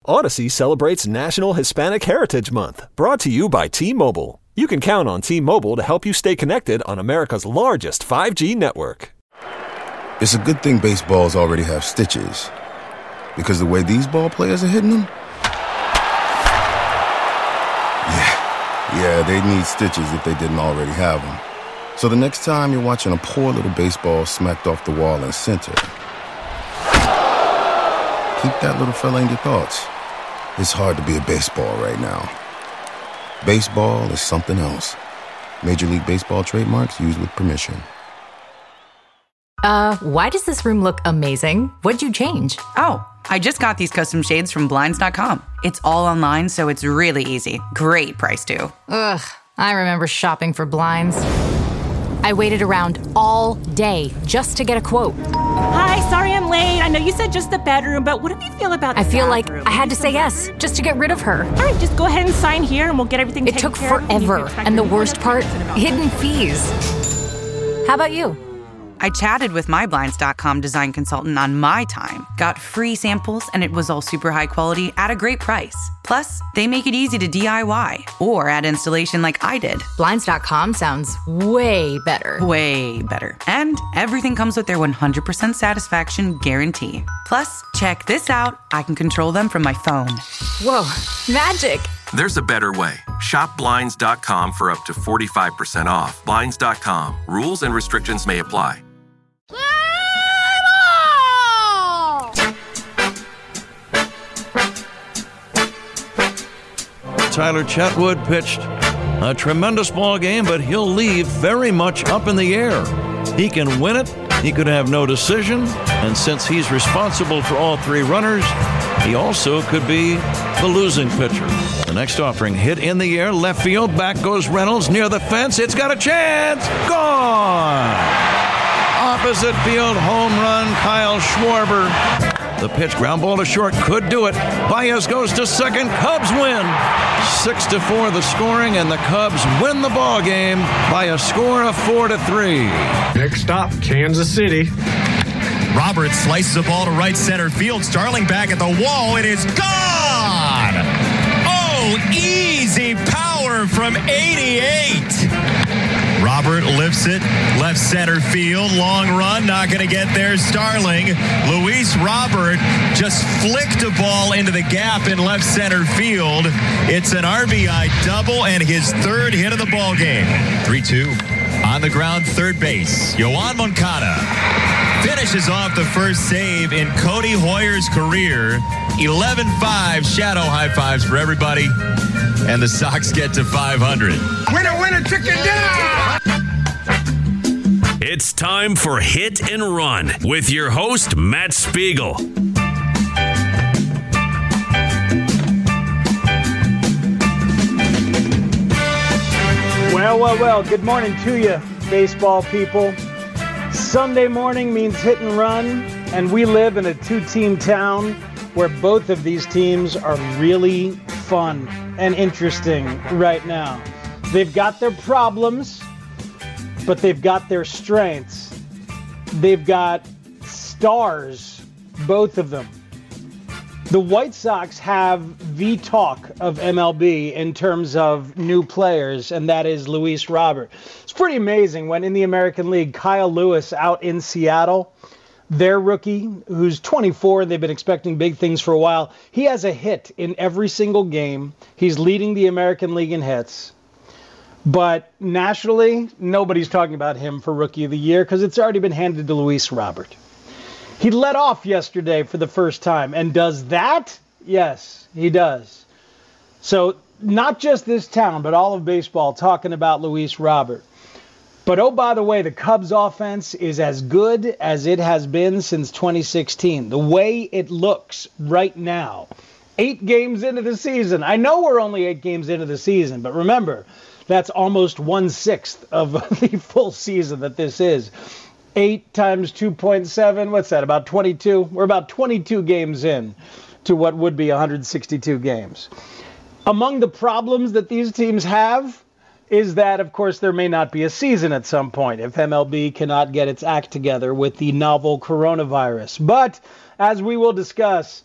Odyssey celebrates National Hispanic Heritage Month, brought to you by T-Mobile. You can count on T-Mobile to help you stay connected on America's largest 5G network. It's a good thing baseballs already have stitches, because the way these ball players are hitting them, yeah, they'd need stitches if they didn't already have them. So the next time you're watching a poor little baseball smacked off the wall in center, keep that little fella in your thoughts. It's hard to be a baseball right now. Baseball is something else. Major League Baseball trademarks used with permission. Why does this room look amazing? What'd you change? Oh, I just got these custom shades from Blinds.com. It's all online, so it's really easy. Great price, too. Ugh, I remember shopping for blinds. I waited around all day just to get a quote. Hi, sorry I'm late. I know you said just the bedroom, but what do you feel about the I feel bathroom? like I had to say yes just to get rid of her. All right, just go ahead and sign here and we'll get everything taken care of. It took forever, and the worst part, hidden fees. How about you? I chatted with my Blinds.com design consultant on my time, got free samples, and it was all super high quality at a great price. Plus, they make it easy to DIY or add installation like I did. Blinds.com sounds way better. Way better. And everything comes with their 100% satisfaction guarantee. Plus, check this out. I can control them from my phone. Whoa, magic. There's a better way. Shop Blinds.com for up to 45% off. Blinds.com. Rules and restrictions may apply. Tyler Chatwood pitched a tremendous ball game, but he'll leave very much up in the air. He can win it, he could have no decision, and since he's responsible for all three runners, he also could be the losing pitcher. The next offering hit in the air, left field, back goes Reynolds near the fence. It's got a chance. Gone. Opposite field, home run, Kyle Schwarber. The pitch, ground ball to short, could do it. Baez goes to second, Cubs win. 6-4 the scoring, and the Cubs win the ball game by a score of 4-3. Next stop, Kansas City. Roberts slices the ball to right center field. Starling back at the wall. It is gone. Oh, easy power from 88. Robert lifts it, left center field, long run, not going to get there. Starling, Luis Robert just flicked a ball into the gap in left center field. It's an RBI double and his third hit of the ball game. 3-2 on the ground, third base. Yoan Moncada finishes off the first save in Cody Hoyer's career. 11-5, shadow high fives for everybody. And the Sox get to 500. Winner, winner, chicken dinner! It's time for Hit and Run with your host, Matt Spiegel. Well, good morning to you, baseball people. Sunday morning means hit and run, and we live in a two-team town where both of these teams are really fun and interesting right now. They've got their problems, but they've got their strengths. They've got stars, both of them. The White Sox have the talk of MLB in terms of new players, and that is Luis Robert. It's pretty amazing when in the American League, Kyle Lewis out in Seattle, their rookie, who's 24, they've been expecting big things for a while. He has a hit in every single game. He's leading the American League in hits. But nationally, nobody's talking about him for Rookie of the Year because it's already been handed to Luis Robert. He led off yesterday for the first time. And does that? Yes, he does. So not just this town, but all of baseball talking about Luis Robert. But oh, by the way, the Cubs offense is as good as it has been since 2016. The way it looks right now, 8 games into the season. I know we're only 8 games into the season, but remember, that's almost 1/6 of the full season that this is. 8 times 2.7, what's that, about 22? We're about 22 games in to what would be 162 games. Among the problems that these teams have is that, of course, there may not be a season at some point if MLB cannot get its act together with the novel coronavirus. But, as we will discuss,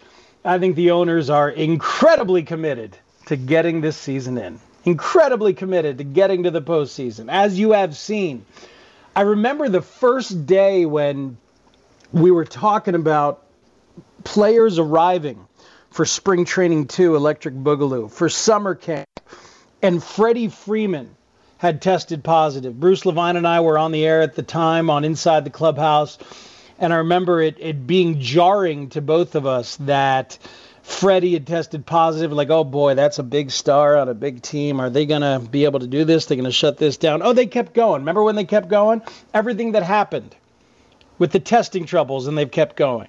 I think the owners are incredibly committed to getting this season in. Incredibly committed to getting to the postseason, as you have seen. I remember the first day when we were talking about players arriving for Spring Training 2, Electric Boogaloo, for summer camp, and Freddie Freeman had tested positive. Bruce Levine and I were on the air at the time on Inside the Clubhouse, and I remember it being jarring to both of us that Freddie had tested positive. Like, oh boy, that's a big star on a big team. Are they going to be able to do this? They're going to shut this down. Oh, they kept going. Remember when they kept going? Everything that happened with the testing troubles, and they've kept going.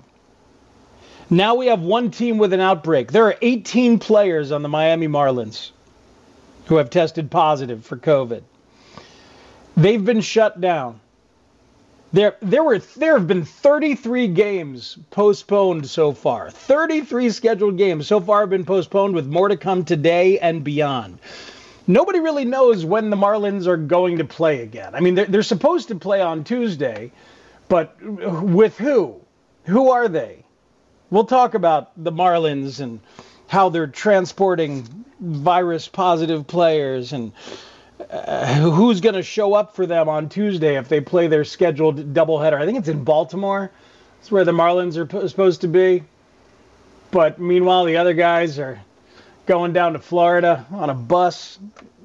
Now we have one team with an outbreak. There are 18 players on the Miami Marlins who have tested positive for COVID. They've been shut down. There have been 33 games postponed so far. 33 scheduled games so far have been postponed, with more to come today and beyond. Nobody really knows when the Marlins are going to play again. I mean, they're supposed to play on Tuesday, but with who? Who are they? We'll talk about the Marlins and how they're transporting virus-positive players and who's going to show up for them on Tuesday if they play their scheduled doubleheader. I think it's in Baltimore. It's where the Marlins are supposed to be. But meanwhile, the other guys are going down to Florida on a bus.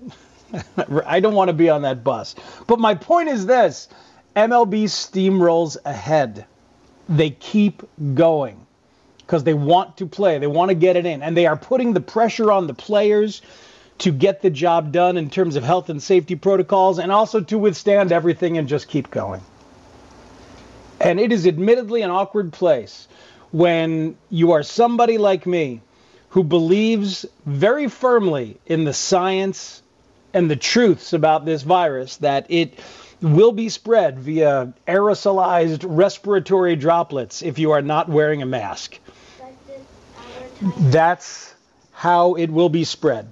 I don't want to be on that bus. But my point is this. MLB steamrolls ahead. They keep going because they want to play. They want to get it in. And they are putting the pressure on the players to get the job done in terms of health and safety protocols, and also to withstand everything and just keep going. And it is admittedly an awkward place when you are somebody like me who believes very firmly in the science and the truths about this virus, that it will be spread via aerosolized respiratory droplets if you are not wearing a mask. That's how it will be spread.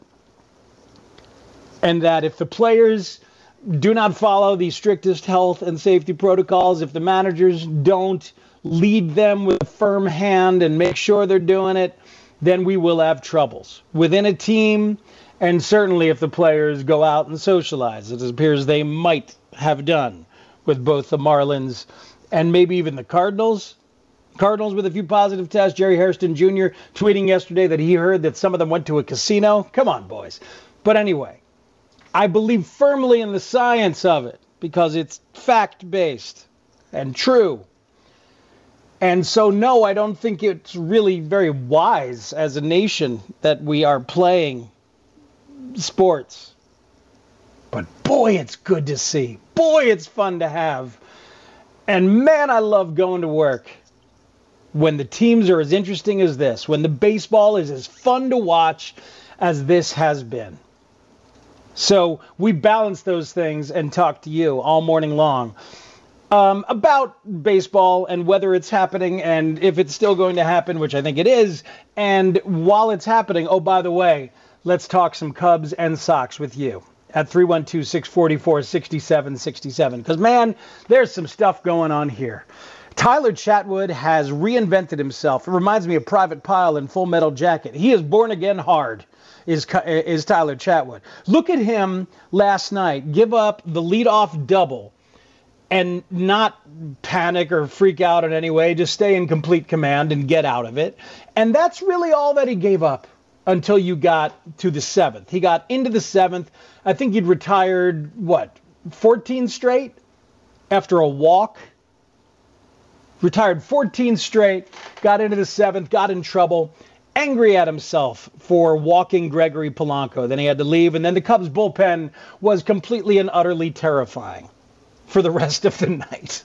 And that if the players do not follow the strictest health and safety protocols, if the managers don't lead them with a firm hand and make sure they're doing it, then we will have troubles within a team. And certainly if the players go out and socialize, as it appears they might have done with both the Marlins and maybe even the Cardinals. Cardinals with a few positive tests. Jerry Hairston Jr. tweeting yesterday that he heard that some of them went to a casino. Come on, boys. But anyway, I believe firmly in the science of it because it's fact-based and true. And so, no, I don't think it's really very wise as a nation that we are playing sports. But boy, it's good to see. Boy, it's fun to have. And man, I love going to work when the teams are as interesting as this, when the baseball is as fun to watch as this has been. So we balance those things and talk to you all morning long about baseball and whether it's happening and if it's still going to happen, which I think it is. And while it's happening, oh, by the way, let's talk some Cubs and Sox with you at 312-644-6767. Because, man, there's some stuff going on here. Tyler Chatwood has reinvented himself. It reminds me of Private Pile in Full Metal Jacket. He is born again hard. Is Tyler Chatwood. Look at him last night give up the leadoff double and not panic or freak out in any way, just stay in complete command and get out of it. And that's really all that he gave up until you got to the seventh. He got into the seventh. I think he'd retired, 14 straight after a walk? Retired 14 straight, got into the seventh, got in trouble. Angry at himself for walking Gregory Polanco. Then he had to leave, and then the Cubs bullpen was completely and utterly terrifying for the rest of the night.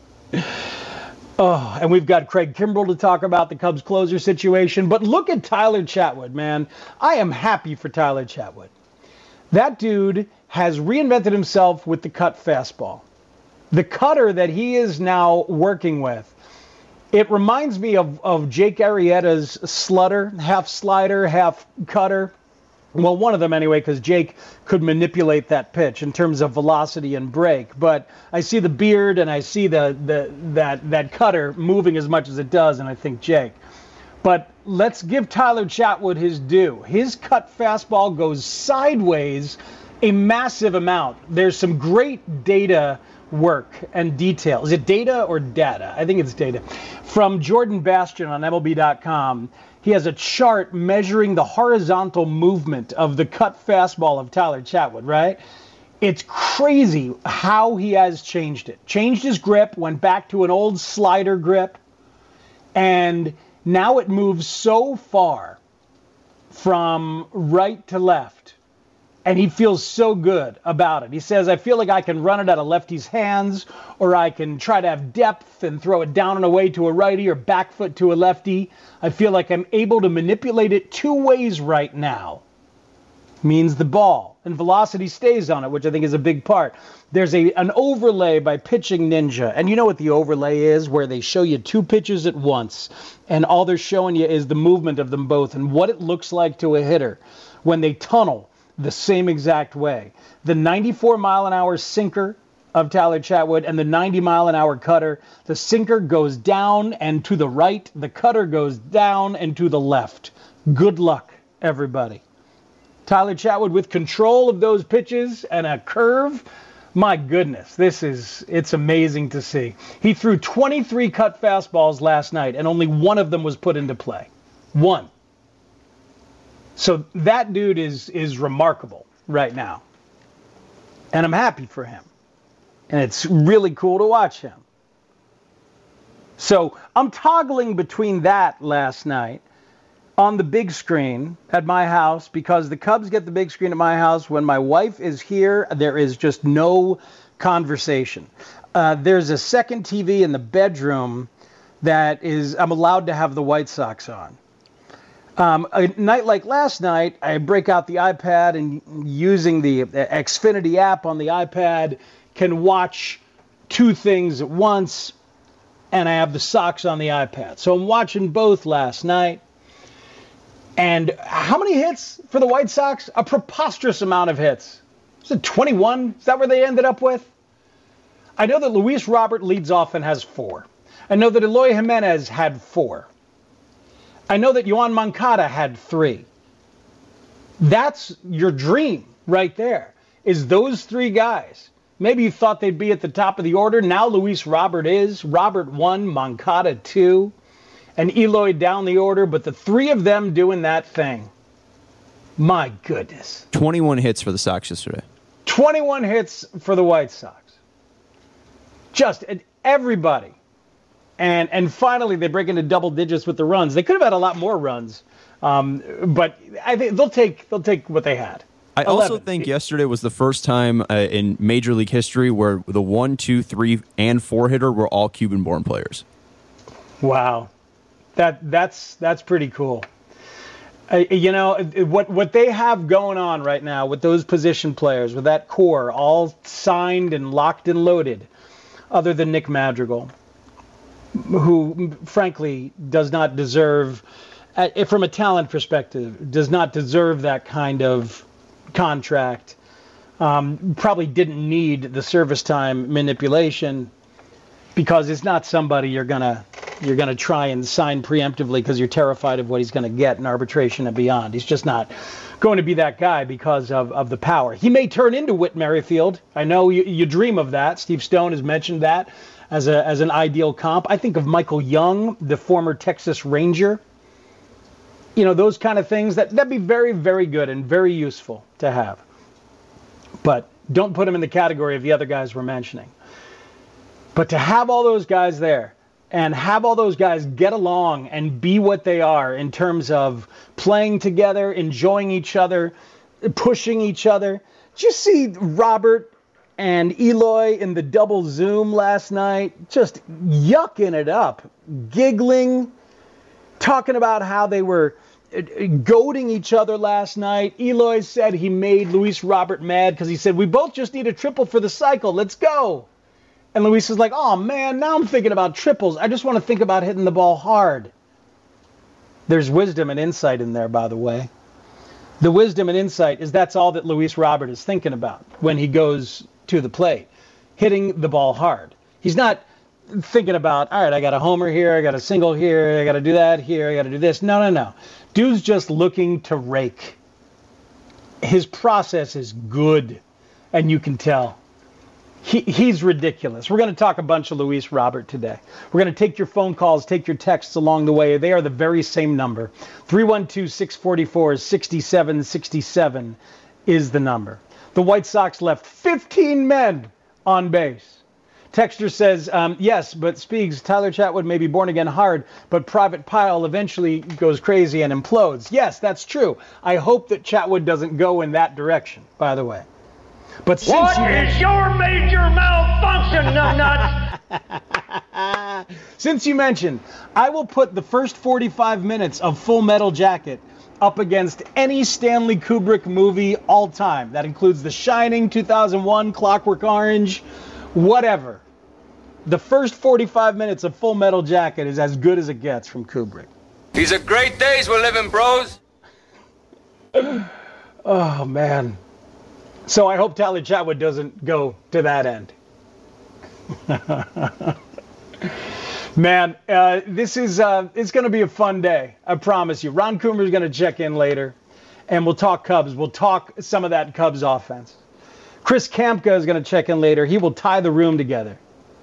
Oh, and we've got Craig Kimbrell to talk about the Cubs closer situation. But look at Tyler Chatwood, man. I am happy for Tyler Chatwood. That dude has reinvented himself with the cut fastball. The cutter that he is now working with, it reminds me of Jake Arrieta's slutter, half slider, half cutter. Well, one of them anyway, because Jake could manipulate that pitch in terms of velocity and break. But I see the beard and I see that cutter moving as much as it does, and I think Jake. But let's give Tyler Chatwood his due. His cut fastball goes sideways a massive amount. There's some great data work and detail. Is it data or data? I think it's data. From Jordan Bastian on MLB.com. He has a chart measuring the horizontal movement of the cut fastball of Tyler Chatwood, right? It's crazy how he has changed it. Changed his grip, went back to an old slider grip, and now it moves so far from right to left, and he feels so good about it. He says, I feel like I can run it out of lefty's hands, or I can try to have depth and throw it down and away to a righty or back foot to a lefty. I feel like I'm able to manipulate it two ways right now. Means the ball, and velocity stays on it, which I think is a big part. There's an overlay by Pitching Ninja, and you know what the overlay is, where they show you two pitches at once, and all they're showing you is the movement of them both and what it looks like to a hitter when they tunnel the same exact way. The 94-mile-an-hour sinker of Tyler Chatwood and the 90-mile-an-hour cutter, the sinker goes down and to the right, the cutter goes down and to the left. Good luck, everybody. Tyler Chatwood with control of those pitches and a curve. My goodness, it's amazing to see. He threw 23 cut fastballs last night, and only one of them was put into play. One. So that dude is remarkable right now. And I'm happy for him. And it's really cool to watch him. So I'm toggling between that last night on the big screen at my house, because the Cubs get the big screen at my house. When my wife is here, there is just no conversation. There's a second TV in the bedroom that I'm allowed to have the White Sox on. A night like last night, I break out the iPad, and using the Xfinity app on the iPad, can watch two things at once, and I have the Sox on the iPad. So I'm watching both last night. And how many hits for the White Sox? A preposterous amount of hits. Was it 21? Is that where they ended up with? I know that Luis Robert leads off and has 4. I know that Eloy Jimenez had 4. I know that Yoán Moncada had 3. That's your dream right there, is those 3 guys. Maybe you thought they'd be at the top of the order. Now Luis Robert is. Robert 1, Moncada 2. And Eloy down the order, but the 3 of them doing that thing. My goodness. 21 hits for the Sox yesterday. 21 hits for the White Sox. Just everybody. And finally they break into double digits with the runs. They could have had a lot more runs. But I think they'll take what they had. I 11. Also think yesterday was the first time in Major League history where the 1, 2, 3, and 4 hitter were all Cuban-born players. Wow. That's pretty cool. You know, what they have going on right now with those position players, with that core all signed and locked and loaded, other than Nick Madrigal, who frankly does not deserve, from a talent perspective, does not deserve that kind of contract. Probably didn't need the service time manipulation, because it's not somebody you're gonna try and sign preemptively because you're terrified of what he's going to get in arbitration and beyond. He's just not going to be that guy because of the power. He may turn into Whit Merrifield. I know you dream of that. Steve Stone has mentioned that as an ideal comp. I think of Michael Young, the former Texas Ranger. You know, those kind of things, that'd be very, very good and very useful to have. But don't put him in the category of the other guys we're mentioning. But to have all those guys there, and have all those guys get along and be what they are in terms of playing together, enjoying each other, pushing each other. Did you see Robert and Eloy in the double Zoom last night? Just yucking it up, giggling, talking about how they were goading each other last night. Eloy said he made Luis Robert mad because he said, we both just need a triple for the cycle. Let's go. And Luis is like, oh, man, now I'm thinking about triples. I just want to think about hitting the ball hard. There's wisdom and insight in there, by the way. The wisdom and insight is that's all that Luis Robert is thinking about when he goes to the plate, hitting the ball hard. He's not thinking about, all right, I got a homer here, I got a single here, I got to do that here, I got to do this. No. Dude's just looking to rake. His process is good, and you can tell. He's ridiculous. We're going to talk a bunch of Luis Robert today. We're going to take your phone calls, take your texts along the way. They are the very same number. 312-644-6767 is the number. The White Sox left 15 men on base. Texter says, yes, but Speaks, Tyler Chatwood may be born again hard, but Private Pile eventually goes crazy and implodes. Yes, that's true. I hope that Chatwood doesn't go in that direction, by the way. But what is your major malfunction, nuts? Since you mentioned, I will put the first 45 minutes of Full Metal Jacket up against any Stanley Kubrick movie all time. That includes The Shining, 2001, Clockwork Orange, whatever. The first 45 minutes of Full Metal Jacket is as good as it gets from Kubrick. These are great days we're living, bros. Oh, man. So I hope Tyler Chatwood doesn't go to that end. Man, this is it's going to be a fun day. I promise you. Ron Coomer's going to check in later, and we'll talk Cubs. We'll talk some of that Cubs offense. Chris Kamka is going to check in later. He will tie the room together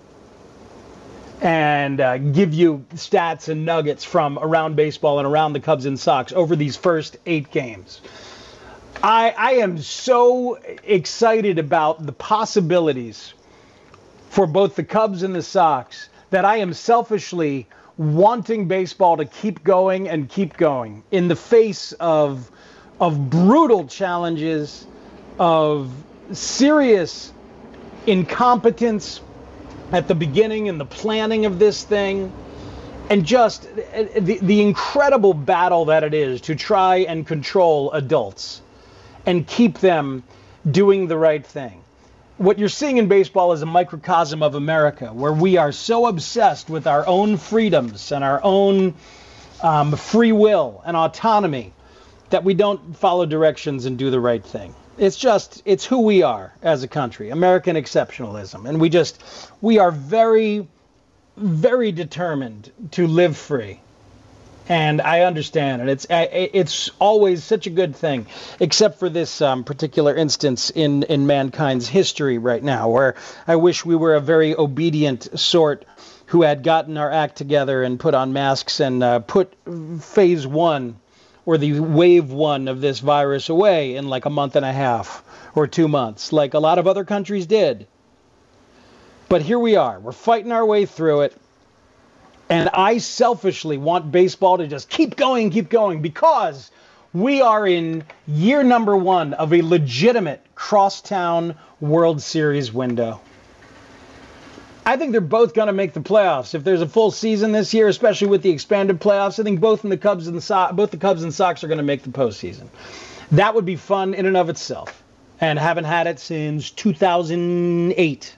and give you stats and nuggets from around baseball and around the Cubs and Sox over these first 8 games. I am so excited about the possibilities for both the Cubs and the Sox that I am selfishly wanting baseball to keep going and keep going in the face of brutal challenges, of serious incompetence at the beginning and the planning of this thing, and just the incredible battle that it is to try and control adults and keep them doing the right thing. What you're seeing in baseball is a microcosm of America, where we are so obsessed with our own freedoms and our own free will and autonomy that we don't follow directions and do the right thing. It's who we are as a country, American exceptionalism. And we are very, very determined to live free. And I understand, and it's always such a good thing, except for this particular instance in mankind's history right now, where I wish we were a very obedient sort who had gotten our act together and put on masks and put phase 1 or the wave 1 of this virus away in like a month and a half or 2 months, like a lot of other countries did. But here we are. We're fighting our way through it. And I selfishly want baseball to just keep going, because we are in year number 1 of a legitimate crosstown World Series window. I think they're both going to make the playoffs. If there's a full season this year, especially with the expanded playoffs, I think both the Cubs and Sox are going to make the postseason. That would be fun in and of itself, and haven't had it since 2008.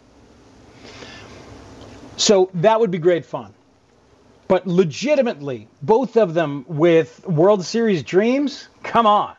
So that would be great fun. But legitimately, both of them with World Series dreams, come on.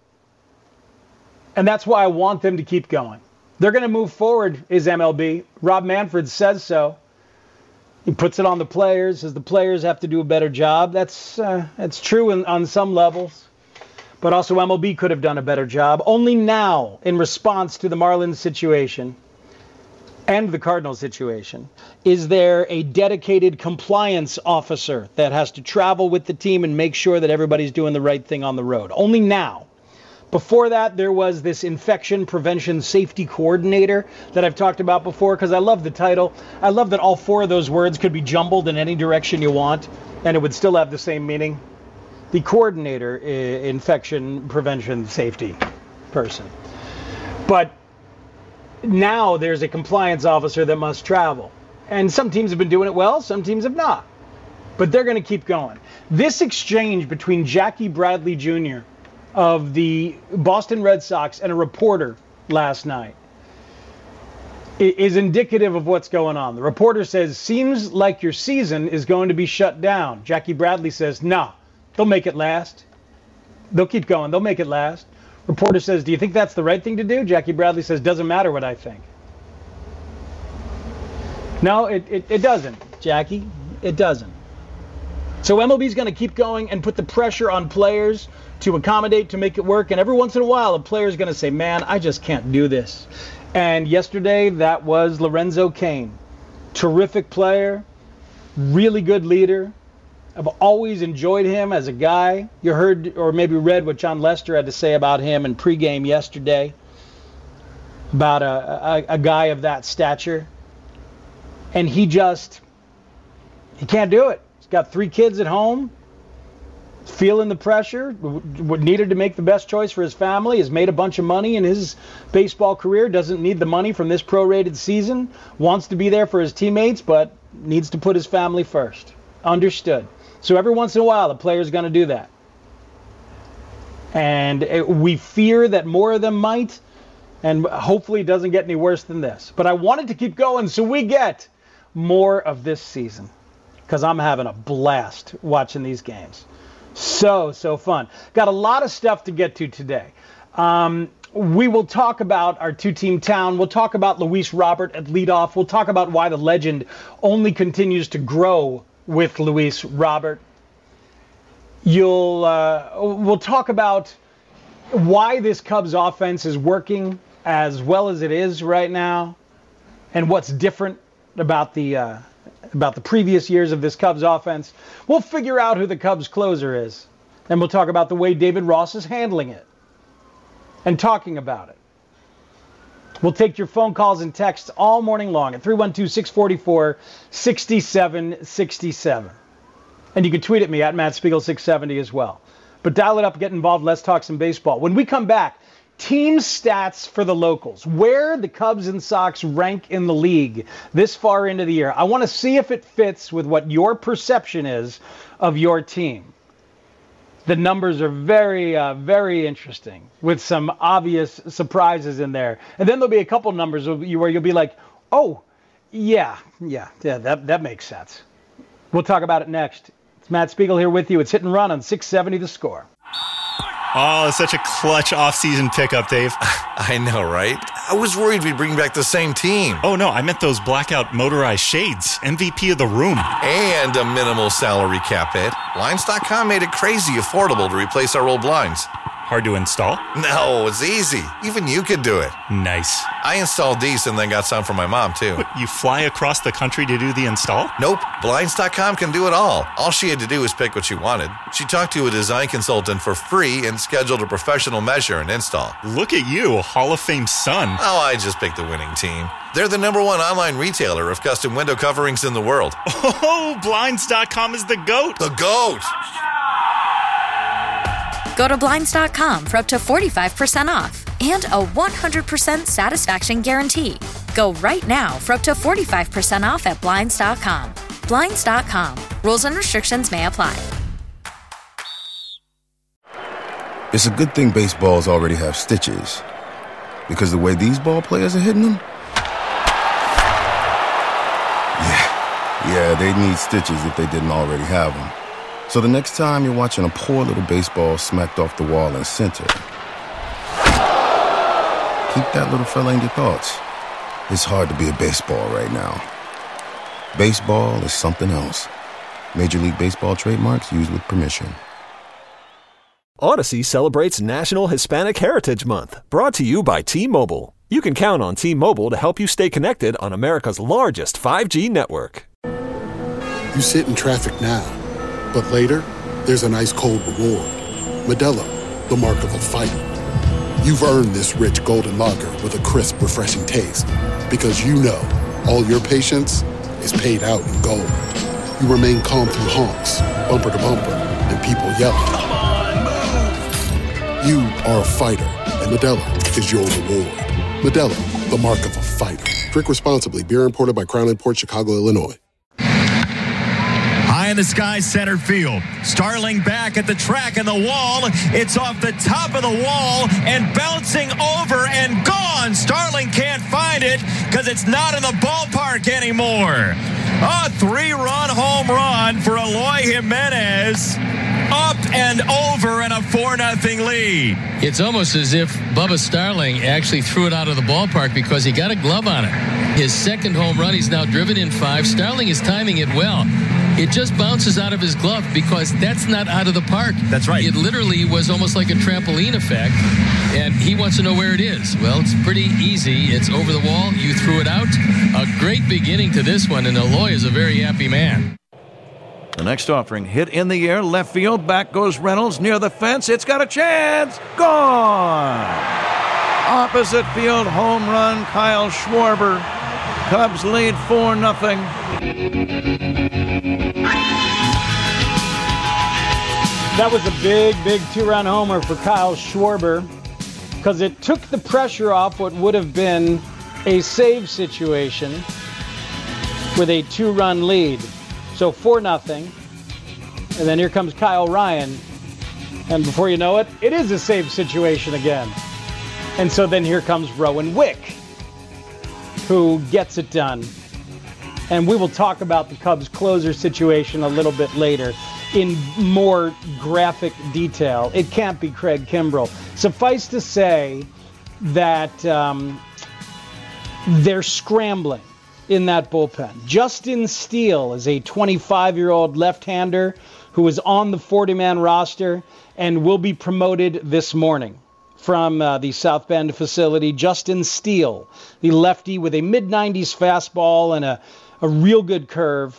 And that's why I want them to keep going. They're going to move forward, is MLB. Rob Manfred says so. He puts it on the players, says the players have to do a better job. That's true on some levels. But also MLB could have done a better job. Only now, in response to the Marlins situation and the Cardinals situation, is there a dedicated compliance officer that has to travel with the team and make sure that everybody's doing the right thing on the road. Only now. Before that, there was this infection prevention safety coordinator that I've talked about before, because I love the title. I love that all 4 of those words could be jumbled in any direction you want, and it would still have the same meaning. The coordinator, infection prevention safety person. But now there's a compliance officer that must travel. And some teams have been doing it well, some teams have not. But they're going to keep going. This exchange between Jackie Bradley Jr. of the Boston Red Sox and a reporter last night is indicative of what's going on. The reporter says, seems like your season is going to be shut down. Jackie Bradley says, no, they'll make it last. They'll keep going. They'll make it last. Reporter says, do you think that's the right thing to do? Jackie Bradley says, doesn't matter what I think. No, it doesn't, Jackie. It doesn't. So MLB's going to keep going and put the pressure on players to accommodate, to make it work. And every once in a while, a player's going to say, man, I just can't do this. And yesterday, that was Lorenzo Cain. Terrific player, really good leader. I've always enjoyed him as a guy. You heard or maybe read what John Lester had to say about him in pregame yesterday, about a guy of that stature. And he can't do it. He's got 3 kids at home, feeling the pressure, needed to make the best choice for his family, has made a bunch of money in his baseball career, doesn't need the money from this prorated season, wants to be there for his teammates, but needs to put his family first. Understood. So every once in a while, a player's going to do that. And we fear that more of them might, and hopefully it doesn't get any worse than this. But I wanted to keep going so we get more of this season, because I'm having a blast watching these games. So fun. Got a lot of stuff to get to today. We will talk about our 2-team town. We'll talk about Luis Robert at leadoff. We'll talk about why the legend only continues to grow with Luis Robert. We'll talk about why this Cubs offense is working as well as it is right now, and what's different about the previous years of this Cubs offense. We'll figure out who the Cubs closer is, and we'll talk about the way David Ross is handling it and talking about it. We'll take your phone calls and texts all morning long at 312-644-6767. And you can tweet at me at MattSpiegel670 as well. But dial it up, get involved, let's talk some baseball. When we come back, team stats for the locals. Where the Cubs and Sox rank in the league this far into the year. I want to see if it fits with what your perception is of your team. The numbers are very, very interesting, with some obvious surprises in there. And then there'll be a couple numbers where you'll be like, oh, yeah, that makes sense. We'll talk about it next. It's Matt Spiegel here with you. It's Hit and Run on 670 The Score. Oh, such a clutch off-season pickup, Dave. I know, right? I was worried we'd bring back the same team. Oh, no, I meant those blackout motorized shades. MVP of the room. And a minimal salary cap hit. Blinds.com made it crazy affordable to replace our old blinds. Hard to install? No, it's easy. Even you could do it. Nice. I installed these and then got some for my mom, too. What, you fly across the country to do the install? Nope. Blinds.com can do it all. All she had to do was pick what she wanted. She talked to a design consultant for free and scheduled a professional measure and install. Look at you, Hall of Fame son. Oh, I just picked the winning team. They're the #1 online retailer of custom window coverings in the world. Oh, Blinds.com is the GOAT. The GOAT. Go to Blinds.com for up to 45% off and a 100% satisfaction guarantee. Go right now for up to 45% off at Blinds.com. Blinds.com. Rules and restrictions may apply. It's a good thing baseballs already have stitches, because the way these ball players are hitting them, yeah, they'd need stitches if they didn't already have them. So the next time you're watching a poor little baseball smacked off the wall in center, keep that little fella in your thoughts. It's hard to be a baseball right now. Baseball is something else. Major League Baseball trademarks used with permission. Odyssey celebrates National Hispanic Heritage Month, brought to you by T-Mobile. You can count on T-Mobile to help you stay connected on America's largest 5G network. You sit in traffic now, but later, there's an ice-cold reward. Modelo, the mark of a fighter. You've earned this rich golden lager with a crisp, refreshing taste. Because you know, all your patience is paid out in gold. You remain calm through honks, bumper to bumper, and people yelling. Come on, move! You are a fighter, and Modelo is your reward. Modelo, the mark of a fighter. Drink responsibly. Beer imported by Crown Imports, Chicago, Illinois. High in the sky, center field. Starling back at the track and the wall. It's off the top of the wall and bouncing over and gone. Starling can't find it because it's not in the ballpark anymore. A 3-run home run for Eloy Jimenez. Up and over and a 4-0 lead. It's almost as if Bubba Starling actually threw it out of the ballpark because he got a glove on it. His second home run, he's now driven in 5. Starling is timing it well. It just bounces out of his glove because that's not out of the park. That's right. It literally was almost like a trampoline effect, and he wants to know where it is. Well, it's pretty easy. It's over the wall. You threw it out. A great beginning to this one, and Eloy is a very happy man. The next offering hit in the air, left field, back goes Reynolds near the fence. It's got a chance. Gone. Opposite field, home run, Kyle Schwarber. Cubs lead 4-0. That was a big 2-run homer for Kyle Schwarber because it took the pressure off what would have been a save situation with a 2-run lead. So 4-0. And then here comes Kyle Ryan. And before you know it, it is a save situation again. And so then here comes Rowan Wick, who gets it done. And we will talk about the Cubs closer situation a little bit later in more graphic detail. It can't be Craig Kimbrell. Suffice to say that they're scrambling in that bullpen. Justin Steele is a 25-year-old left-hander who is on the 40-man roster and will be promoted this morning from the South Bend facility. Justin Steele, the lefty with a mid-90s fastball and a real good curve,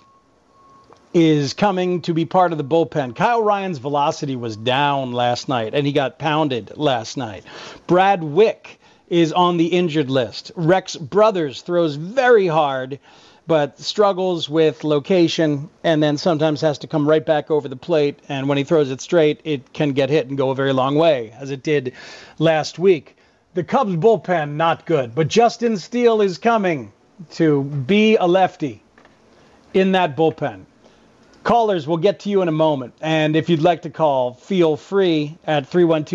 is coming to be part of the bullpen. Kyle Ryan's velocity was down last night, and he got pounded last night. Brad Wick is on the injured list. Rex Brothers throws very hard, but struggles with location, and then sometimes has to come right back over the plate. And when he throws it straight, it can get hit and go a very long way, as it did last week. The Cubs bullpen, not good, but Justin Steele is coming to be a lefty in that bullpen. Callers, we'll get to you in a moment. And if you'd like to call, feel free at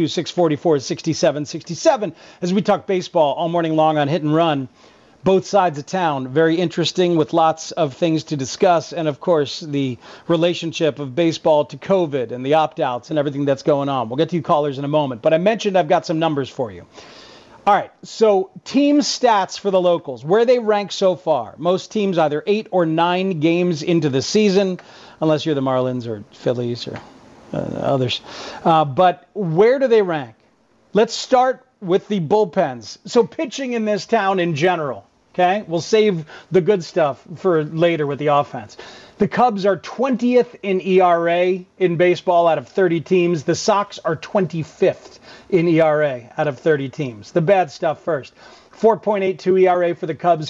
312-644-6767 as we talk baseball all morning long on Hit and Run. Both sides of town, very interesting with lots of things to discuss. And, of course, the relationship of baseball to COVID and the opt-outs and everything that's going on. We'll get to you callers in a moment. But I mentioned I've got some numbers for you. All right, so team stats for the locals, where they rank so far. Most teams either 8 or 9 games into the season, unless you're the Marlins or Phillies or others. But where do they rank? Let's start with the bullpens. So pitching in this town in general, okay? We'll save the good stuff for later with the offense. The Cubs are 20th in ERA in baseball out of 30 teams. The Sox are 25th in ERA out of 30 teams. The bad stuff first. 4.82 ERA for the Cubs,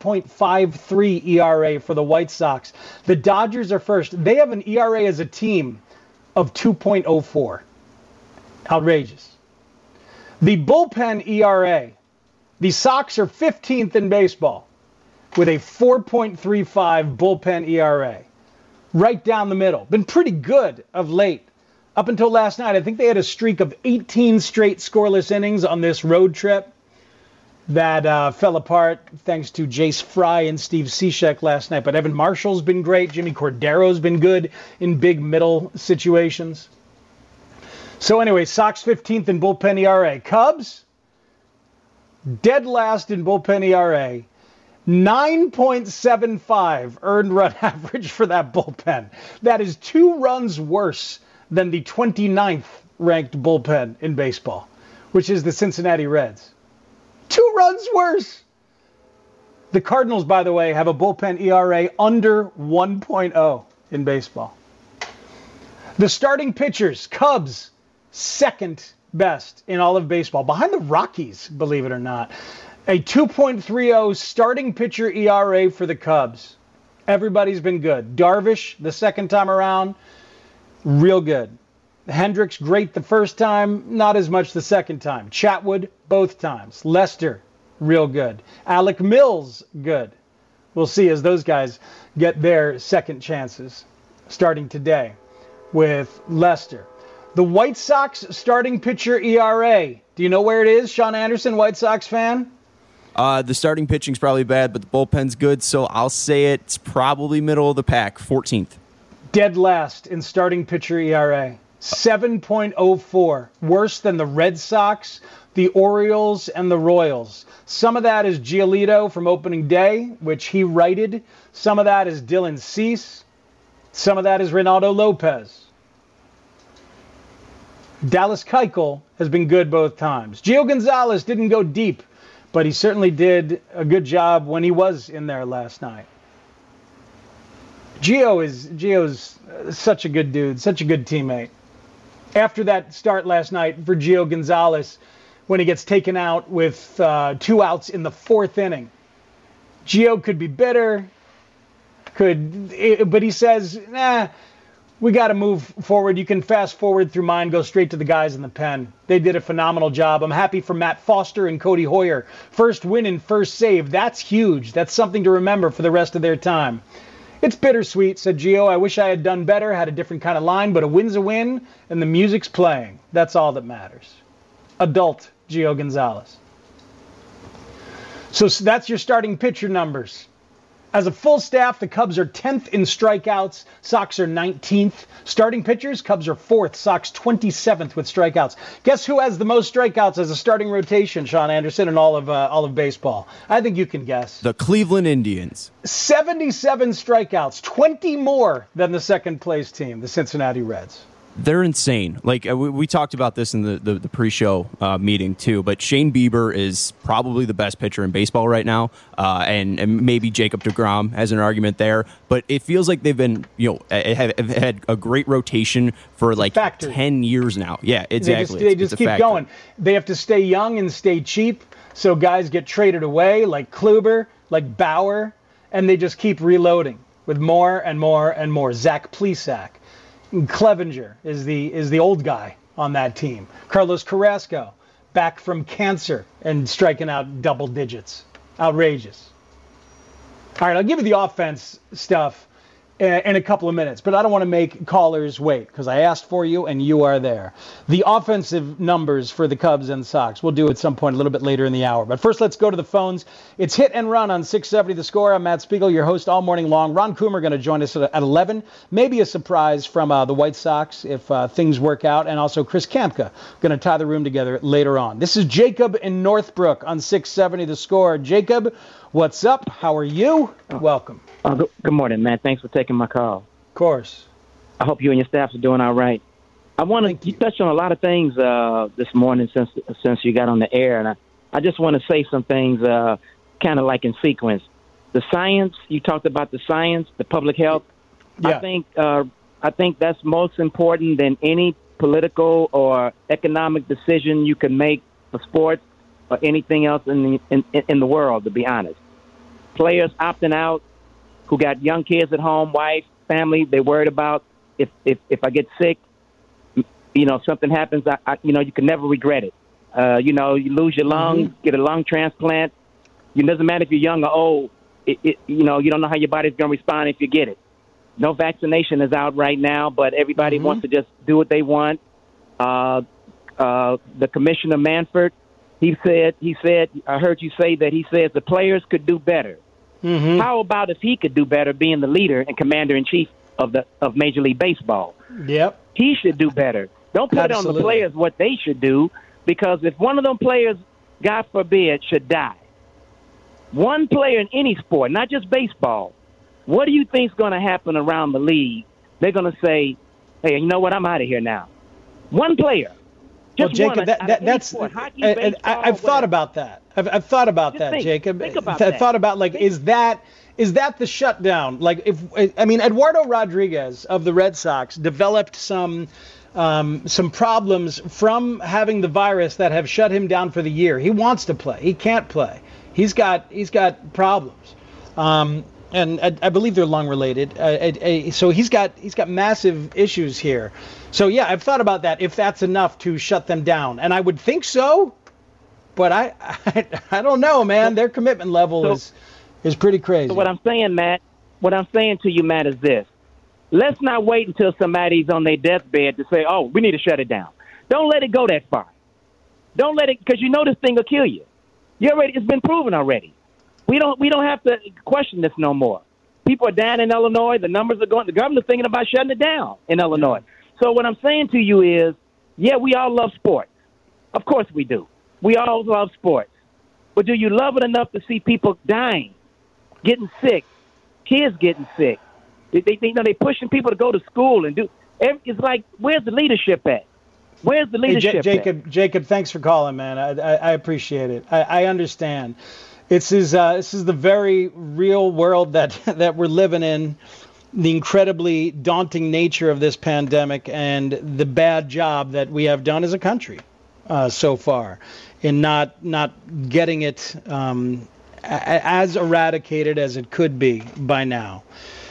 5.53 ERA for the White Sox. The Dodgers are first. They have an ERA as a team of 2.04. Outrageous. The bullpen ERA, the Sox are 15th in baseball with a 4.35 bullpen ERA. Right down the middle. Been pretty good of late. Up until last night, I think they had a streak of 18 straight scoreless innings on this road trip that fell apart thanks to Jace Fry and Steve Cishek last night. But Evan Marshall's been great. Jimmy Cordero's been good in big middle situations. So anyway, Sox 15th in bullpen ERA. Cubs, dead last in bullpen ERA. 9.75 earned run average for that bullpen. That is 2 runs worse than the 29th ranked bullpen in baseball, which is the Cincinnati Reds. 2 runs worse. The Cardinals, by the way, have a bullpen ERA under 1.0 in baseball. The starting pitchers, Cubs, second best in all of baseball, behind the Rockies, believe it or not. A 2.30 starting pitcher ERA for the Cubs. Everybody's been good. Darvish, the second time around, real good. Hendricks, great the first time, not as much the second time. Chatwood, both times. Lester, real good. Alec Mills, good. We'll see as those guys get their second chances starting today with Lester. The White Sox starting pitcher ERA. Do you know where it is, Sean Anderson, White Sox fan? The starting pitching's probably bad, but the bullpen's good, so I'll say it's probably middle of the pack, 14th. Dead last in starting pitcher ERA. 7.04, worse than the Red Sox, the Orioles, and the Royals. Some of that is Giolito from opening day, which he righted. Some of that is Dylan Cease. Some of that is Reynaldo Lopez. Dallas Keuchel has been good both times. Gio Gonzalez didn't go deep, but he certainly did a good job when he was in there last night. Gio's such a good dude, such a good teammate. After that start last night for Gio Gonzalez, when he gets taken out with 2 outs in the 4th inning, Gio could be bitter, but he says, we got to move forward. You can fast forward through mine, go straight to the guys in the pen. They did a phenomenal job. I'm happy for Matt Foster and Cody Hoyer. First win and first save. That's huge. That's something to remember for the rest of their time. It's bittersweet, said Gio. I wish I had done better, had a different kind of line, but a win's a win, and the music's playing. That's all that matters. Adult Gio Gonzalez. So that's your starting pitcher numbers. As a full staff, the Cubs are 10th in strikeouts. Sox are 19th. Starting pitchers, Cubs are 4th. Sox 27th with strikeouts. Guess who has the most strikeouts as a starting rotation, Sean Anderson, in all of baseball? I think you can guess. The Cleveland Indians. 77 strikeouts, 20 more than the second place team, the Cincinnati Reds. They're insane. Like we talked about this in the pre-show meeting too, but Shane Bieber is probably the best pitcher in baseball right now, and maybe Jacob deGrom has an argument there. But it feels like they've been, have had a great rotation for like 10 years now. Yeah, exactly. They just keep going. They have to stay young and stay cheap, so guys get traded away like Kluber, like Bauer, and they just keep reloading with more and more and more. Zach Plesac. Clevenger is the old guy on that team. Carlos Carrasco, back from cancer and striking out double digits. Outrageous. All right, I'll give you the offense stuff in a couple of minutes, but I don't want to make callers wait because I asked for you and you are there. The offensive numbers for the Cubs and Sox, we'll do at some point a little bit later in the hour. But first, let's go to the phones. It's Hit and Run on 670 The Score. I'm Matt Spiegel, your host all morning long. Ron Coomer going to join us at 11. Maybe a surprise from the White Sox if things work out. And also Chris Kamka going to tie the room together later on. This is Jacob in Northbrook on 670 The Score. Jacob, what's up? How are you? Welcome. Good morning, Matt. Thanks for taking my call. Of course. I hope you and your staff are doing all right. You touched on a lot of things this morning since you got on the air, and I just want to say some things kind of like in sequence. The science, you talked about the science, the public health. Yeah. I think that's most important than any political or economic decision you can make for sports or anything else in the world, to be honest. Players opting out who got young kids at home, wife, family, they're worried about if I get sick, if something happens, you can never regret it. You lose your lungs, get a lung transplant. It doesn't matter if you're young or old. You don't know how your body's going to respond if you get it. No vaccination is out right now, but everybody wants to just do what they want. The Commissioner Manfred, he said, I heard you say that he says the players could do better. Mm-hmm. How about if he could do better being the leader and commander-in-chief of Major League Baseball? Yep. He should do better. Don't put it on the players what they should do, because if one of them players, God forbid, should die, one player in any sport, not just baseball, what do you think is going to happen around the league? They're going to say, hey, you know what, I'm out of here now. One player. Well, Jacob, that's I've thought about that. I've thought about that, Jacob. Think about I've thought about, is that the shutdown? Like, Eduardo Rodriguez of the Red Sox developed some problems from having the virus that have shut him down for the year. He wants to play. He can't play. He's got problems. And I believe they're lung related. So he's got massive issues here. So yeah, I've thought about that. If that's enough to shut them down, and I would think so, but I don't know, man. Their commitment level is pretty crazy. So what I'm saying, Matt, to you, Matt, is this: let's not wait until somebody's on their deathbed to say, "Oh, we need to shut it down." Don't let it go that far. Don't let it, because this thing will kill you. It's been proven already. We don't have to question this no more. People are dying in Illinois. The numbers are going. The governor's thinking about shutting it down in Illinois. So what I'm saying to you is, yeah, we all love sports. Of course we do. We all love sports. But do you love it enough to see people dying, getting sick, kids getting sick? They're pushing people to go to school and do. It's like, where's the leadership at? Where's the leadership at? Jacob, thanks for calling, man. I appreciate it. I understand. This is the very real world that we're living in. The incredibly daunting nature of this pandemic and the bad job that we have done as a country so far in not getting it as eradicated as it could be by now.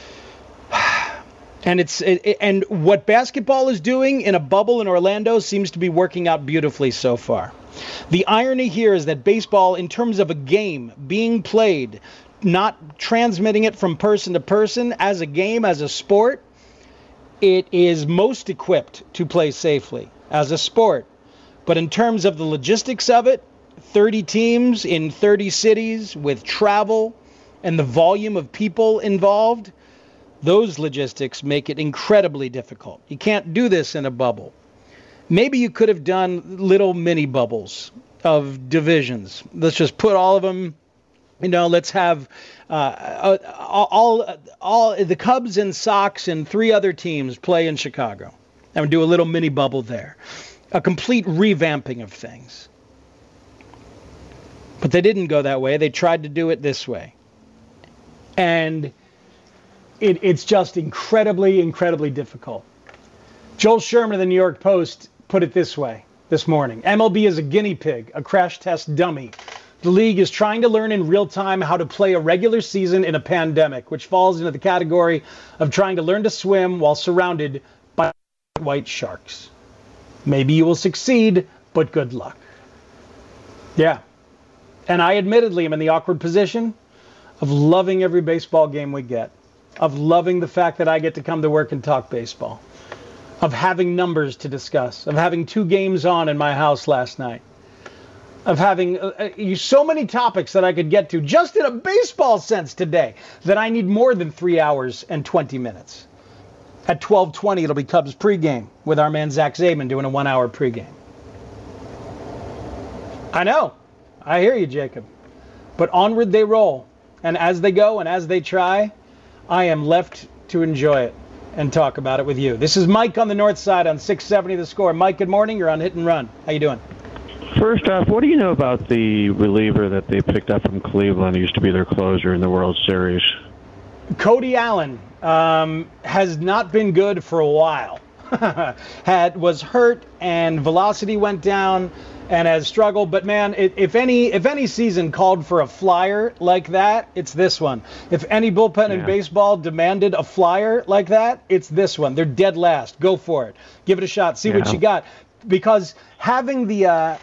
And and what basketball is doing in a bubble in Orlando seems to be working out beautifully so far. The irony here is that baseball, in terms of a game being played, not transmitting it from person to person as a game, as a sport, it is most equipped to play safely as a sport. But in terms of the logistics of it, 30 teams in 30 cities with travel and the volume of people involved, those logistics make it incredibly difficult. You can't do this in a bubble. Maybe you could have done little mini bubbles of divisions. Let's just put all of them, let's have all the Cubs and Sox and 3 other teams play in Chicago and do a little mini bubble there. A complete revamping of things. But they didn't go that way. They tried to do it this way. And it's just incredibly, incredibly difficult. Joel Sherman of the New York Post put it this way this morning. MLB is a guinea pig, a crash test dummy. The league is trying to learn in real time how to play a regular season in a pandemic, which falls into the category of trying to learn to swim while surrounded by white sharks. Maybe you will succeed, but good luck. Yeah. And I admittedly am in the awkward position of loving every baseball game we get, of loving the fact that I get to come to work and talk baseball, of having numbers to discuss, of having 2 games on in my house last night, of having so many topics that I could get to just in a baseball sense today that I need more than 3 hours and 20 minutes. At 12:20, it'll be Cubs pregame with our man Zach Zaidman doing a 1-hour pregame. I know. I hear you, Jacob. But onward they roll. And as they go and as they try, I am left to enjoy it and talk about it with you. This is Mike on the North Side on 670 The Score. Mike, good morning. You're on Hit and Run. How you doing? First off, what do you know about the reliever that they picked up from Cleveland? He used to be their closer in the World Series. Cody Allen has not been good for a while. was hurt and velocity went down and has struggled. But man, if any season called for a flyer like that, it's this one. If any bullpen in baseball demanded a flyer like that, it's this one. They're dead last. Go for it. Give it a shot. See what you got. Because having the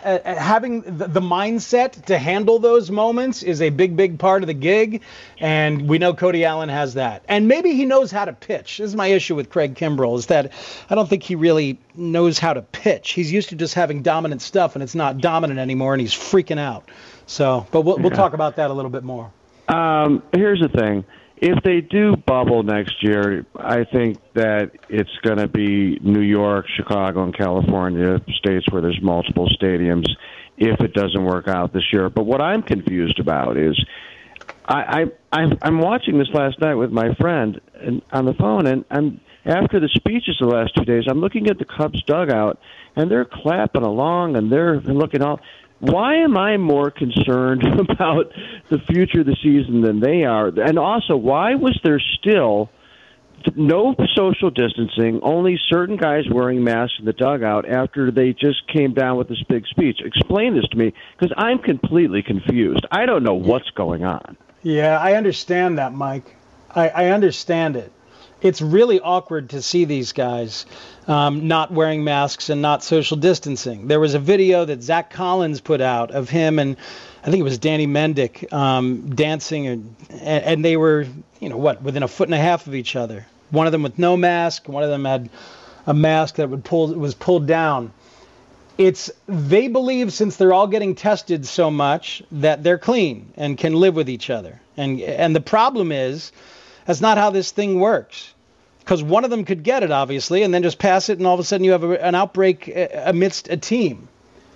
mindset to handle those moments is a big part of the gig, and we know Cody Allen has that. And maybe he knows how to pitch. This is my issue with Craig Kimbrell, is that I don't think he really knows how to pitch. He's used to just having dominant stuff, and it's not dominant anymore, and he's freaking out. So, but we'll talk about that a little bit more. Here's the thing. If they do bubble next year, I think that it's going to be New York, Chicago, and California, states where there's multiple stadiums, if it doesn't work out this year. But what I'm confused about is I'm watching this last night with my friend on the phone, and after the speeches the last 2 days, I'm looking at the Cubs dugout, and they're clapping along, and they're looking all... Why am I more concerned about the future of the season than they are? And also, why was there still no social distancing, only certain guys wearing masks in the dugout after they just came down with this big speech? Explain this to me, because I'm completely confused. I don't know what's going on. Yeah, I understand that, Mike. I understand it. It's really awkward to see these guys not wearing masks and not social distancing. There was a video that Zach Collins put out of him and I think it was Danny Mendick dancing, and they were, within a foot and a half of each other. One of them with no mask, one of them had a mask that was pulled down. They believe, since they're all getting tested so much, that they're clean and can live with each other. And the problem is, that's not how this thing works. because one of them could get it, obviously, and then just pass it, and all of a sudden you have an outbreak amidst a team.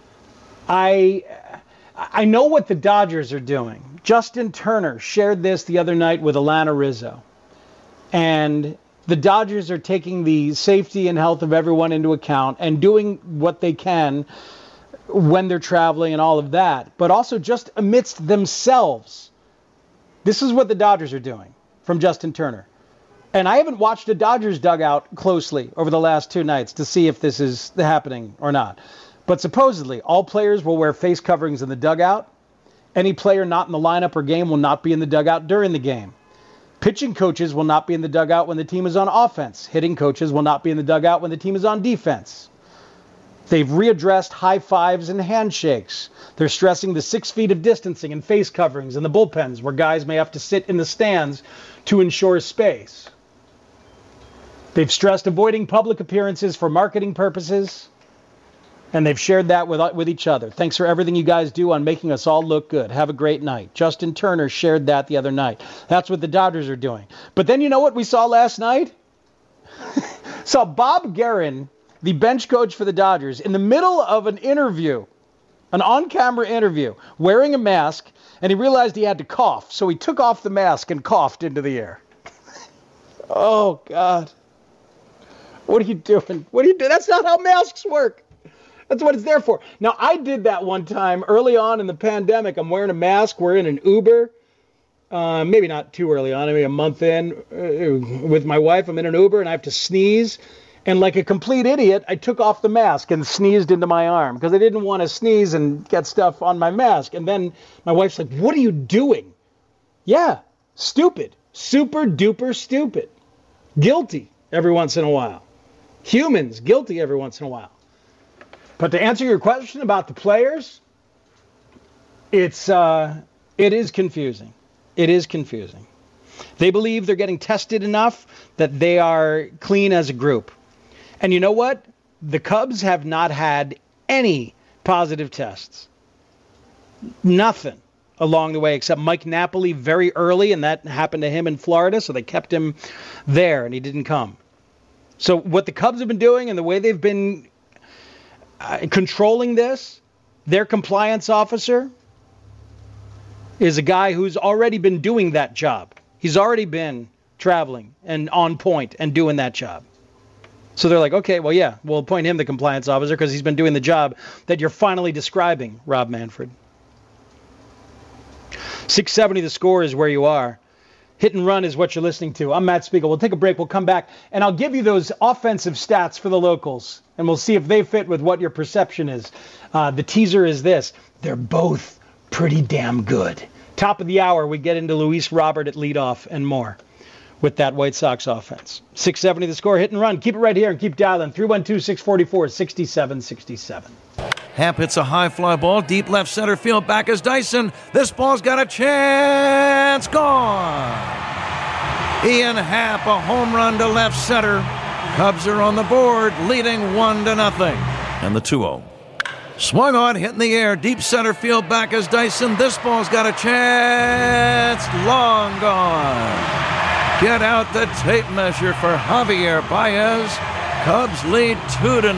I know what the Dodgers are doing. Justin Turner shared this the other night with Alana Rizzo. And the Dodgers are taking the safety and health of everyone into account and doing what they can when they're traveling and all of that, but also just amidst themselves. This is what the Dodgers are doing, from Justin Turner. And I haven't watched a Dodgers dugout closely over the last 2 nights to see if this is happening or not. But supposedly, all players will wear face coverings in the dugout. Any player not in the lineup or game will not be in the dugout during the game. Pitching coaches will not be in the dugout when the team is on offense. Hitting coaches will not be in the dugout when the team is on defense. They've readdressed high fives and handshakes. They're stressing the 6 feet of distancing and face coverings in the bullpens, where guys may have to sit in the stands to ensure space. They've stressed avoiding public appearances for marketing purposes, and they've shared that with each other. Thanks for everything you guys do on making us all look good. Have a great night. Justin Turner shared that the other night. That's what the Dodgers are doing. But then you know what we saw last night? Saw Bob Guerin, the bench coach for the Dodgers, in the middle of an interview, an on-camera interview, wearing a mask, and he realized he had to cough, so he took off the mask and coughed into the air. Oh, God. What are you doing? What are you doing? That's not how masks work. That's what it's there for. Now, I did that one time early on in the pandemic. I'm wearing a mask. We're in an Uber. Maybe not too early on, maybe a month in with my wife. I'm in an Uber, and I have to sneeze. And like a complete idiot, I took off the mask and sneezed into my arm because I didn't want to sneeze and get stuff on my mask. And then my wife's like, what are you doing? Yeah, stupid. Super duper stupid. Guilty every once in a while. Humans, guilty every once in a while. But to answer your question about the players, it is confusing. It is confusing. They believe they're getting tested enough that they are clean as a group. And you know what? The Cubs have not had any positive tests. Nothing along the way except Mike Napoli very early, and that happened to him in Florida, so they kept him there, and he didn't come. So what the Cubs have been doing and the way they've been controlling this, their compliance officer is a guy who's already been doing that job. He's already been traveling and on point and doing that job. So they're like, okay, well, yeah, we'll appoint him the compliance officer because he's been doing the job that you're finally describing, Rob Manfred. 670 The Score is where you are. Hit and Run is what you're listening to. I'm Matt Spiegel. We'll take a break. We'll come back, and I'll give you those offensive stats for the locals, and we'll see if they fit with what your perception is. The teaser is this. They're both pretty damn good. Top of the hour, we get into Luis Robert at leadoff and more with that White Sox offense. 670 The Score. Hit and Run. Keep it right here and keep dialing. 312-644-6767. Happ hits a high fly ball, deep left center field. Back is Dyson. This ball's got a chance. Gone. Ian Happ, a home run to left center. Cubs are on the board, leading 1-0. And the 2-0. Swung on, hit in the air, deep center field. Back is Dyson. This ball's got a chance. Long gone. Get out the tape measure for Javier Baez. Cubs lead 2-0.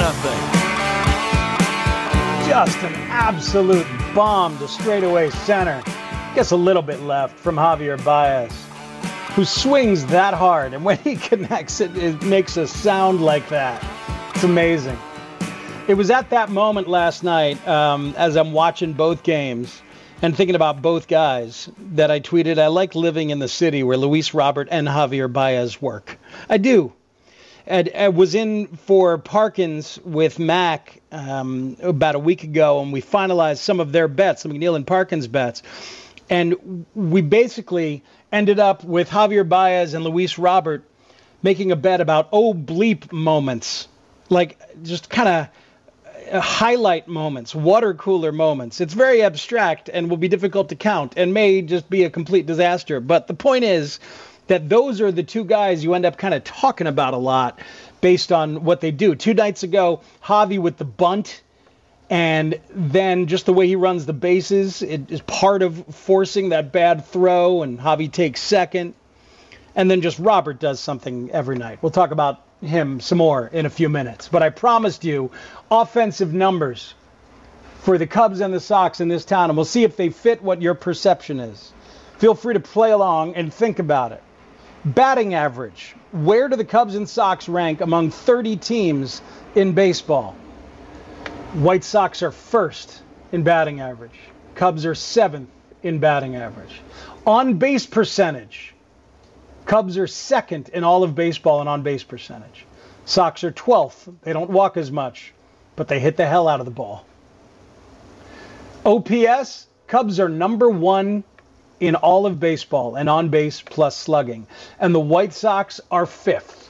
Just an absolute bomb to straightaway center. Guess a little bit left from Javier Baez, who swings that hard. And when he connects it makes a sound like that. It's amazing. It was at that moment last night, as I'm watching both games and thinking about both guys, that I tweeted, I like living in the city where Luis Robert and Javier Baez work. I do. And I was in for Parkins with Mac about a week ago, and we finalized some of their bets, some McNeil and Parkins bets. And we basically ended up with Javier Baez and Luis Robert making a bet about bleep moments, like just kind of highlight moments, water cooler moments. It's very abstract and will be difficult to count and may just be a complete disaster. But the point is that those are the two guys you end up kind of talking about a lot based on what they do. 2 nights ago, Javi with the bunt, and then just the way he runs the bases, it is part of forcing that bad throw, and Javi takes second. And then just Robert does something every night. We'll talk about him some more in a few minutes. But I promised you offensive numbers for the Cubs and the Sox in this town, and we'll see if they fit what your perception is. Feel free to play along and think about it. Batting average. Where do the Cubs and Sox rank among 30 teams in baseball? White Sox are first in batting average. Cubs are seventh in batting average. On-base percentage. Cubs are second in all of baseball in on-base percentage. Sox are 12th. They don't walk as much, but they hit the hell out of the ball. OPS, Cubs are number 1 in all of baseball and on base plus slugging. And the White Sox are 5th.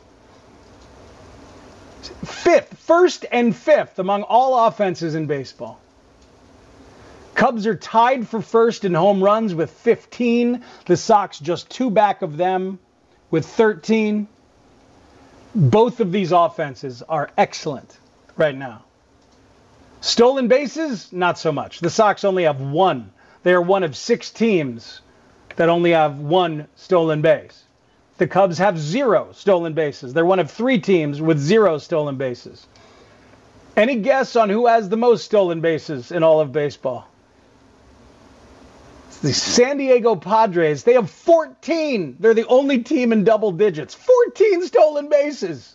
First and fifth among all offenses in baseball. Cubs are tied for first in home runs with 15. The Sox just 2 back of them with 13. Both of these offenses are excellent right now. Stolen bases, not so much. The Sox only have 1. They are one of 6 teams that only have 1 stolen base. The Cubs have 0 stolen bases. They're one of 3 teams with 0 stolen bases. Any guess on who has the most stolen bases in all of baseball? It's the San Diego Padres. They have 14. They're the only team in double digits. 14 stolen bases.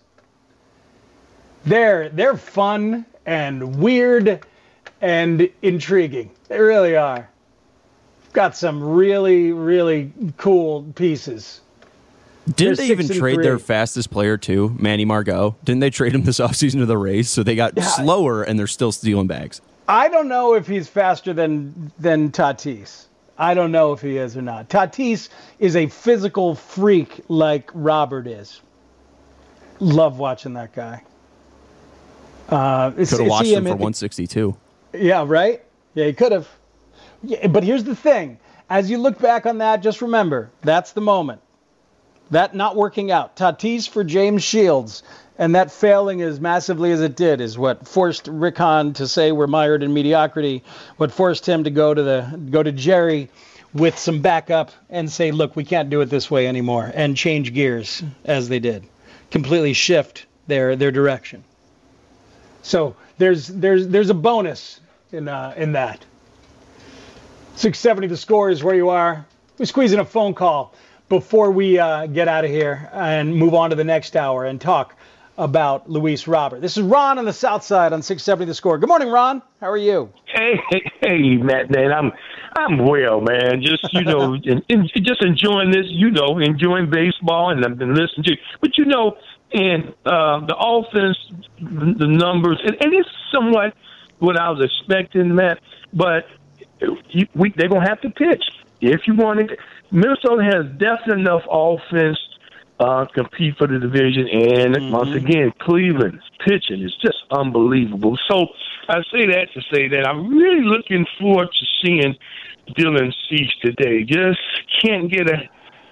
They're fun and weird and intriguing. They really are. Got some really, really cool pieces. Didn't they even trade their fastest player too, Manny Margot? Didn't they trade him this offseason to the Rays? So they got slower and they're still stealing bags. I don't know if he's faster than Tatis. I don't know if he is or not. Tatis is a physical freak like Robert is. Love watching that guy. Could have watched him for 162. Yeah, right? Yeah, he could have. Yeah, but here's the thing. As you look back on that, just remember, that's the moment. That not working out. Tatis for James Shields, and that failing as massively as it did is what forced Rick Hahn to say we're mired in mediocrity, what forced him to go to Jerry with some backup and say, look, we can't do it this way anymore, and change gears as they did. Completely shift their direction. So there's a bonus in that. 670 The Score is where you are. We squeeze in a phone call before we get out of here and move on to the next hour and talk about Luis Robert. This is Ron on the South Side on 670 The Score. Good morning, Ron. How are you? Hey, Matt, man. I'm well, man. Just, just enjoying this, enjoying baseball, and I've been listening to you. But, and the offense, the numbers, and it's somewhat what I was expecting, Matt, but they're going to have to pitch. If you want to, Minnesota has definitely enough offense compete for the division, and once again, Cleveland's pitching is just unbelievable. So I say that to say that I'm really looking forward to seeing Dylan Cease today. Just can't get a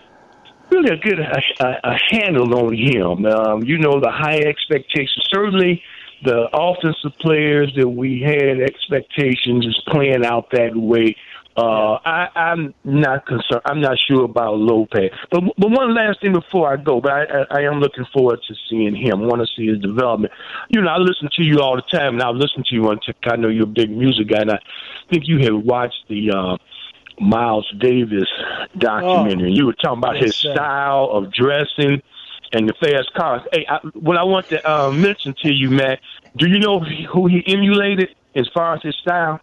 handle on him. The high expectations. Certainly, the offensive players that we had expectations is playing out that way. I'm not concerned. I'm not sure about Lopez. But one last thing before I go, but I am looking forward to seeing him. I want to see his development. I listen to you all the time, and I've listened to you on TikTok. I know you're a big music guy, and I think you have watched the Miles Davis documentary. You were talking about his style of dressing and the fast cars. Hey, what I want to mention to you, Matt, do you know who he emulated as far as his style?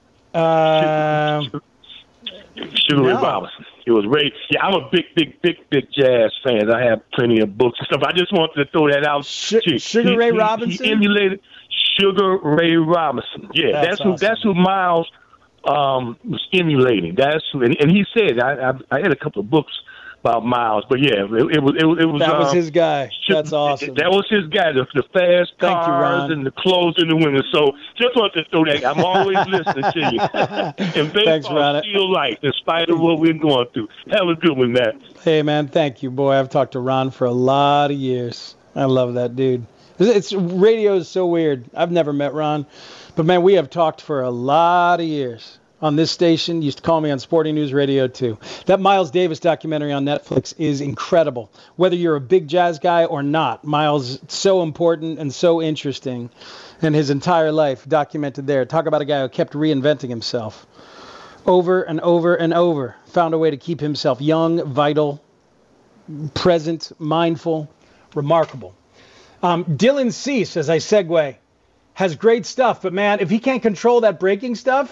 Sugar Ray Robinson. It was Ray. Yeah, I'm a big jazz fan. I have plenty of books and stuff. I just wanted to throw that out. Sugar Ray Robinson? He emulated Sugar Ray Robinson. Yeah, that's who Miles was emulating. That's who, and he said I had a couple of books about Miles, but yeah, it was. That was his guy. That's awesome. That was his guy. The fast cars and the clothes in the winter. So just wanted to throw that. I'm always listening to you. And baseball still light in spite of what we're going through. Have a good one, Matt. Hey, man, thank you, boy. I've talked to Ron for a lot of years. I love that dude. Radio is so weird. I've never met Ron, but man, we have talked for a lot of years. on this station, used to call me on Sporting News Radio too. That Miles Davis documentary on Netflix is incredible. Whether you're a big Jazz guy or not, Miles is so important and so interesting, and his entire life documented there. Talk about a guy who kept reinventing himself over and over and over. Found a way to keep himself young, vital, present, mindful, remarkable. Dylan Cease, as I segue, has great stuff, but man, if he can't control that breaking stuff,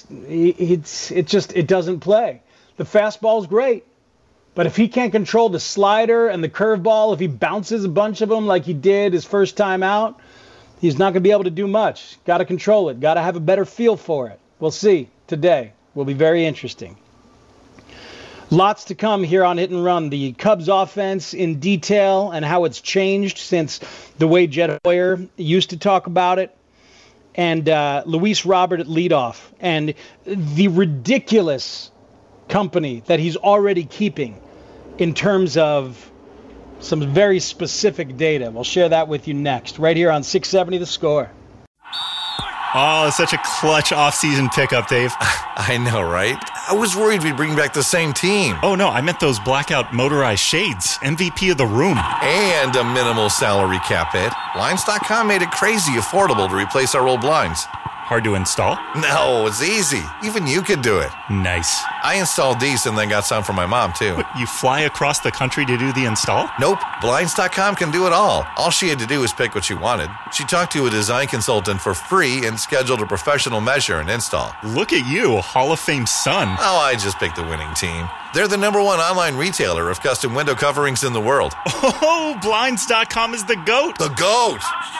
it doesn't play. The fastball's great, but if he can't control the slider and the curveball, if he bounces a bunch of them like he did his first time out, he's not going to be able to do much. Got to control it. Got to have a better feel for it. We'll see today. Will be very interesting. Lots to come here on Hit and Run. The Cubs offense in detail and how it's changed since the way Jed Hoyer used to talk about it. And Luis Robert at leadoff. And the ridiculous company that he's already keeping in terms of some very specific data. We'll share that with you next, right here on 670 The Score. Oh, such a clutch off-season pickup, Dave. I know, right? I was worried we'd bring back the same team. Oh, no, I meant those blackout motorized shades. MVP of the room. And a minimal salary cap hit. Blinds.com made it crazy affordable to replace our old blinds. Hard to install? No, it's easy. Even you could do it. Nice. I installed these and then got some for my mom, too. But you fly across the country to do the install? Nope. Blinds.com can do it all. All she had to do was pick what she wanted. She talked to a design consultant for free and scheduled a professional measure and install. Look at you, Hall of Fame son. Oh, I just picked the winning team. They're the #1 online retailer of custom window coverings in the world. Oh, Blinds.com is the GOAT. The GOAT!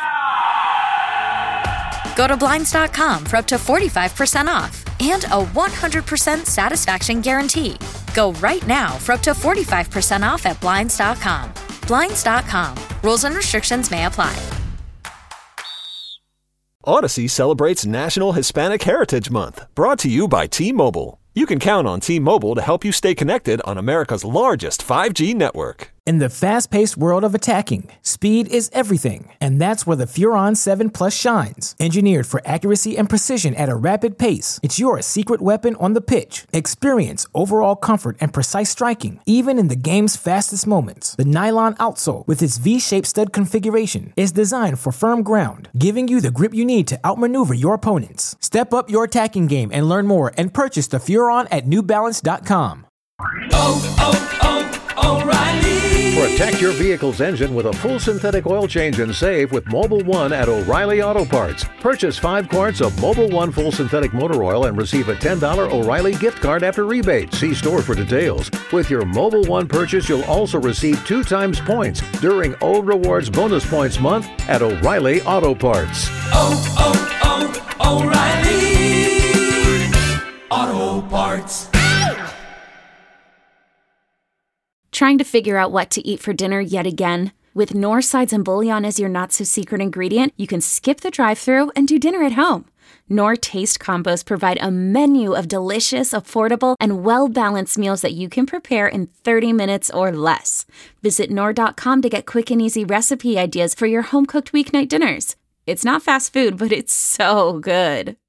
Go to Blinds.com for up to 45% off and a 100% satisfaction guarantee. Go right now for up to 45% off at Blinds.com. Blinds.com. Rules and restrictions may apply. Odyssey celebrates National Hispanic Heritage Month, brought to you by T-Mobile. You can count on T-Mobile to help you stay connected on America's largest 5G network. In the fast-paced world of attacking, speed is everything, and that's where the Furon 7 Plus shines. Engineered for accuracy and precision at a rapid pace, it's your secret weapon on the pitch. Experience overall comfort and precise striking, even in the game's fastest moments. The nylon outsole, with its V-shaped stud configuration, is designed for firm ground, giving you the grip you need to outmaneuver your opponents. Step up your attacking game and learn more and purchase the Furon at NewBalance.com. O'Reilly. Protect your vehicle's engine with a full synthetic oil change and save with Mobil 1 at O'Reilly Auto Parts. Purchase 5 quarts of Mobil 1 full synthetic motor oil and receive a $10 O'Reilly gift card after rebate. See store for details. With your Mobil 1 purchase, you'll also receive 2 times points during Old Rewards Bonus Points Month at O'Reilly Auto Parts. O'Reilly Auto Parts. Trying to figure out what to eat for dinner yet again? With Knorr sides and bouillon as your not-so-secret ingredient, you can skip the drive-thru and do dinner at home. Knorr Taste Combos provide a menu of delicious, affordable, and well-balanced meals that you can prepare in 30 minutes or less. Visit Knorr.com to get quick and easy recipe ideas for your home-cooked weeknight dinners. It's not fast food, but it's so good.